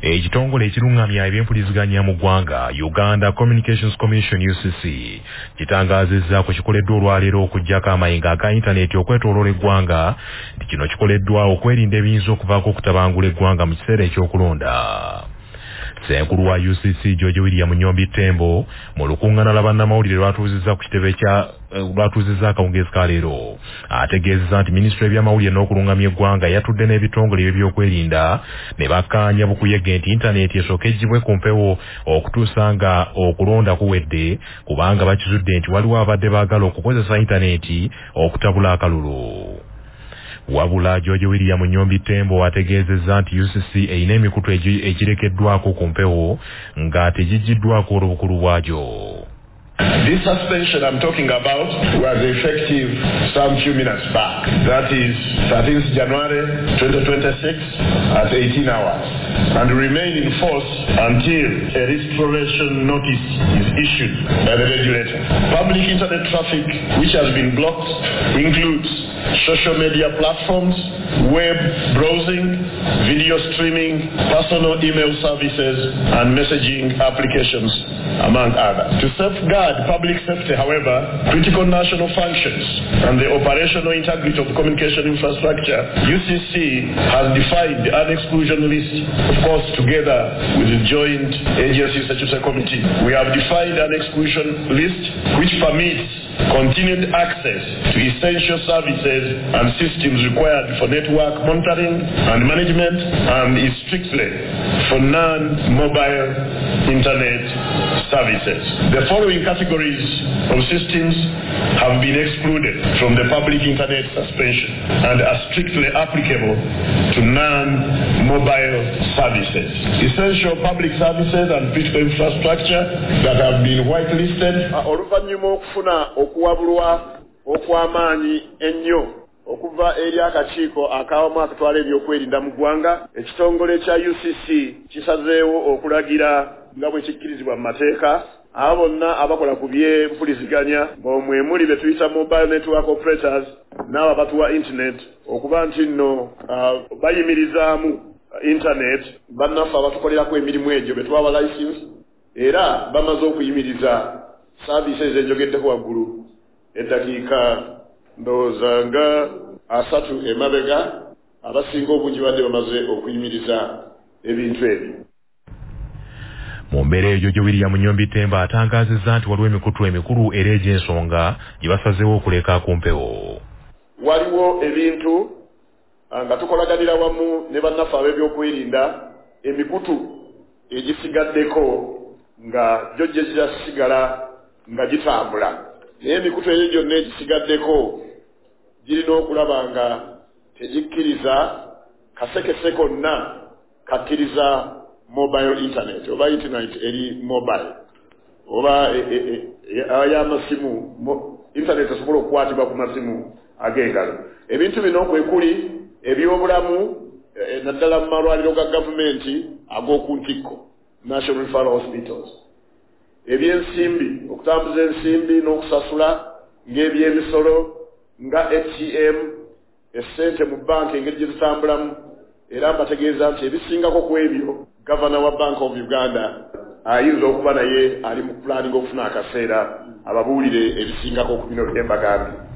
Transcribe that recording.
Ekitongole ekirungamya ebyempuliziganya mu ggwanga Uganda Communications Commission UCC kitangazizza ku kikoleddwa olwaleero okuggyako amayinga aga intaneti okwetooloola eggwanga nti kino kikoleddwa okwerinda ebiyinza okuvaako okutabangula eggwanga mu kiseera ekyokulonda. Ssenkulu wa UCC George William Nyombi Tembo mu lukuŋŋaana lwa bannamawulire lwatuuzizza ku kitebe lwatuuzizza akawungeezi ka leero ategeezezza nti minisitule y'ebyamawulire n'okulungamya eggwanga yatudde n'ebitongole by'ebyokwerinda ne bakkaanya bukuyege nti intaneti esooka eggyibwe ku mpewo okutuusa nga okulonda kuwedde kubanga bakizudde nti waliwo abadde baagala okukozesa intaneti okutabula akalulu. Wabula George William Nyombi Tembo ategeezezza nti UCC erina emikutu egirekeddwako ku mpewo nga tegiggiddwako olw'obukulu bwagyo. This suspension I'm talking about was effective some few minutes back. That is 13th January 2026 at 18 hours and remain in force until a restoration notice is issued by the regulator. Public internet traffic which has been blocked includes social media platforms, web browsing, video streaming, personal email services, and messaging applications, among others. To safeguard public safety, however, critical national functions and the operational integrity of communication infrastructure, UCC has defined an exclusion list, of course, together with the Joint Agency Statutory Committee. We have defined an exclusion list which permits continued access to essential services and systems required for network monitoring and management and is strictly for non-mobile internet services. The following categories of systems have been excluded from the public internet suspension and are strictly applicable to non-mobile services. Essential public services and critical infrastructure that have been whitelisted. Oluvannyuma okufuna okuwabulwa okw'amaanyi ennyo okuva eri akakiiko akawamu akatwala ebyokwerinda mu ggwanga, ekitongole kya UCC kisazeewo okulagira nga bwe kikkirizibwa mu mateeka abo bonna abakola ku by'empuliziganya ng'omwe muli be tuyita mobile network operators n'abo abatuwa internet okuba nti nno bayimirizaamu internet bannaffe abatukolerako emirimu egyo be tubawa license era bamaze okuyimiriza services enjogeddeko waggulu eddakiika ndowooza nga 3 emabega abasinga obungi badde bamaze okuyimiriza ebintu ebyo. Mu mbeera eyo George William Nyombi Tembo atangaazizza nti waliwo emikutu emikulu era egy'ensonga gye basazeewo okuleka ku mpewo. Waliwo ebintu nga tukolaganira wamu ne bannaffe ab'ebyokwerinda emikutu egisigaddeko nga gyo gye girasigala nga gitambula. Naye emikutu eyo gyonna egisigaddeko girina okulaba nga tegikkiriza kasekese konna kakkiriza mobile internet oba internet eri mobile oba y'amasimu internet esobola okukwatibwa ku masimu ag'engalo. Ebintu bino kwe kuli ebyobulamu naddala mu malwaliro ga gavumenti ag'oku ntikko National Referral Hospitals, ebyensimbi okutambuza ensimbi n'okusasula ng'ebyemisolo nga ATM essente mu banka engeri gye zitambulamu era mbategeeza nti ebisingako ku ebyo Governor wa Bank of Uganda ayinza okuba naye ali mu planning okufuna akaseera ababuulire ebisingako ku bino by'embagambye.